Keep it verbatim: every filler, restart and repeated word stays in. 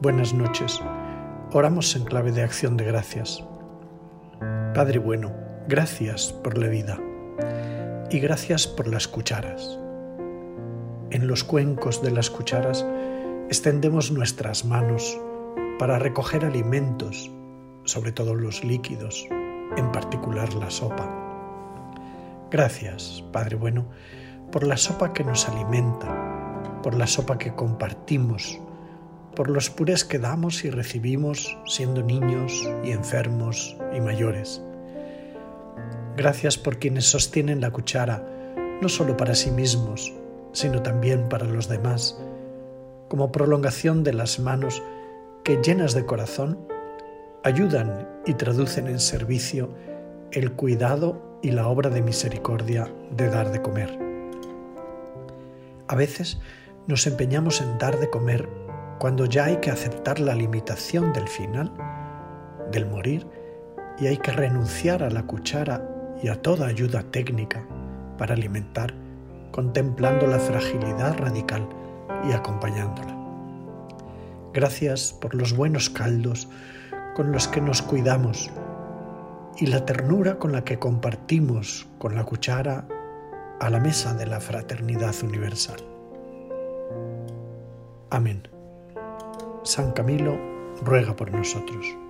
buenas noches. Oramos en clave de acción de gracias. Padre bueno, gracias por la vida y gracias por las cucharas. En los cuencos de las cucharas extendemos nuestras manos para recoger alimentos, sobre todo los líquidos, en particular la sopa. Gracias, Padre bueno, por la sopa que nos alimenta, por la sopa que compartimos, por los purés que damos y recibimos siendo niños y enfermos y mayores. Gracias por quienes sostienen la cuchara, no solo para sí mismos, sino también para los demás, como prolongación de las manos que, llenas de corazón, ayudan y traducen en servicio el cuidado y la obra de misericordia de dar de comer. A veces nos empeñamos en dar de comer cuando ya hay que aceptar la limitación del final, del morir, y hay que renunciar a la cuchara y a toda ayuda técnica para alimentar, contemplando la fragilidad radical y acompañándola. Gracias por los buenos caldos con los que nos cuidamos y la ternura con la que compartimos con la cuchara a la mesa de la fraternidad universal. Amén. San Camilo ruega por nosotros.